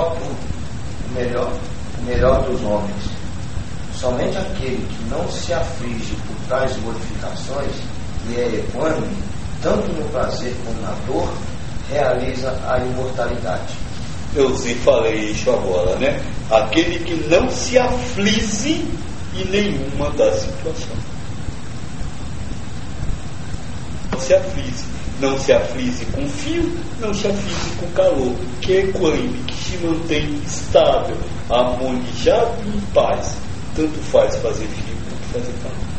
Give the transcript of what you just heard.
o melhor dos homens. Somente aquele que não se aflige por tais modificações e é equânime, tanto no prazer como na dor, realiza a imortalidade. Eu falei isso agora, né? Aquele que não se aflige em nenhuma das situações. Não se aflige. Não se aflige com frio, não se aflige com calor, que é equânime, que se mantém estável, harmonizado e em paz. Tanto faz fazer frio quanto fazer calor.